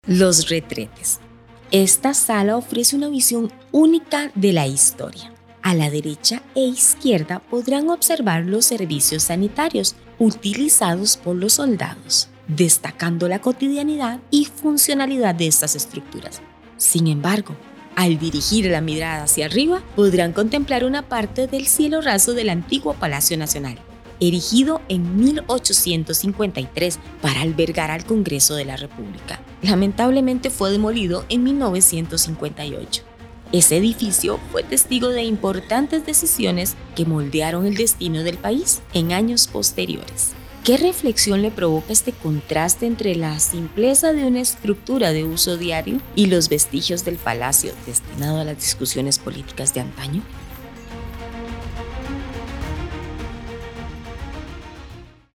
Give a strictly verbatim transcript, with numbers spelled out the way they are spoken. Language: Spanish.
Los retretes. Esta sala ofrece una visión única de la historia. A la derecha e izquierda podrán observar los servicios sanitarios utilizados por los soldados, destacando la cotidianidad y funcionalidad de estas estructuras. Sin embargo, al dirigir la mirada hacia arriba, podrán contemplar una parte del cielo raso del antiguo Palacio Nacional, erigido en mil ochocientos cincuenta y tres para albergar al Congreso de la República. Lamentablemente fue demolido en mil novecientos cincuenta y ocho. Ese edificio fue testigo de importantes decisiones que moldearon el destino del país en años posteriores. ¿Qué reflexión le provoca este contraste entre la simpleza de una estructura de uso diario y los vestigios del palacio destinado a las discusiones políticas de antaño?